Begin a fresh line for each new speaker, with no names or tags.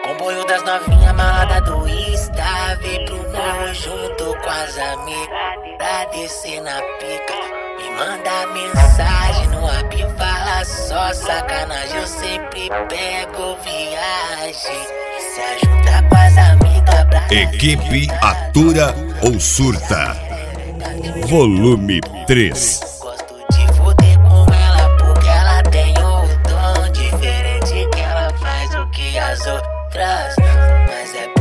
Comboio das novinha malada do Insta. Vem pro morro junto com as amigas pra descer na pica. Me manda mensagem no app, fala só sacanagem. Eu sempre pego viagem. Se ajunta com as amigas pra...
Equipe Atura ou Surta, volume 3.
Gosto de foder com ela porque ela tem um tom diferente, que ela faz o que as outras. Mas é